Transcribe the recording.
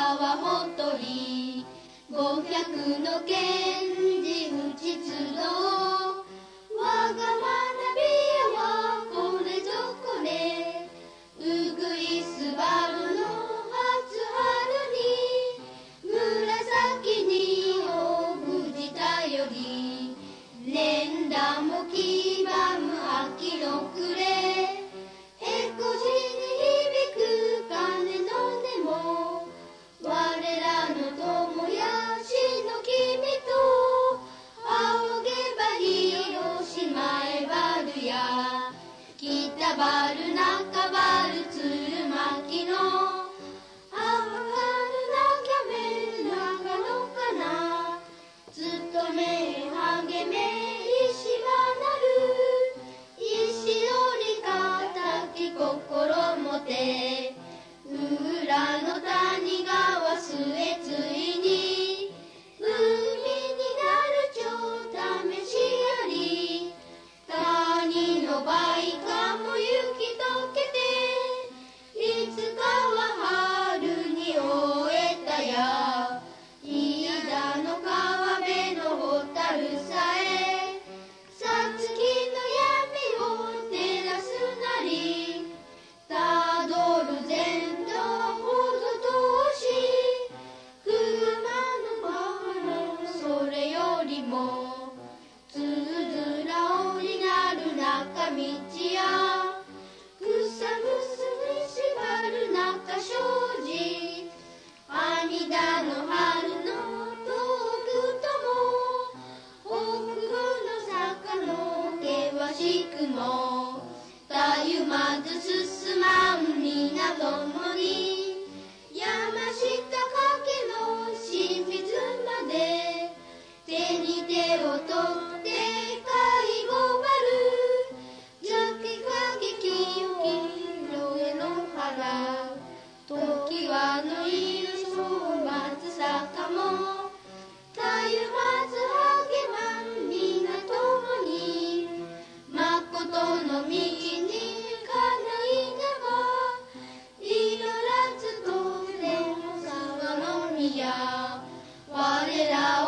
はほっとり、500の賢治不実道、我が学びやはこれぞこれ、うぐいすばるの初春に、紫におぐじたより、連打も黄ばむ秋の暮れ、えこじに響く鐘の音も、我らの友やしの君と、仰げば広島へばるや、北ばる中ばる鶴巻の、あはるなきゃめ長野かな、勤め励め石はなる、石折りかたき心もて、裏の谷川末ついに、海になるちょ試しあり、谷の梅花も雪解けて、いつかは春に終えたや、飯田の川辺のホタルさえ、さつきの闇を照らすなり、たどる前途ほど遠し、熊の花それよりも、つづら折りなる中道や、草むすに縛る中障子、阿弥陀の春の遠くとも、おふの坂の険しくも、たゆまず進まん皆共に、山下かけの清水まで、手に手を取って介護割る、月影清広への原、時はのいるそう松坂も、たゆまず励まん皆共に、誠の道にかないなば、祈らずとでも沢の宮、我ら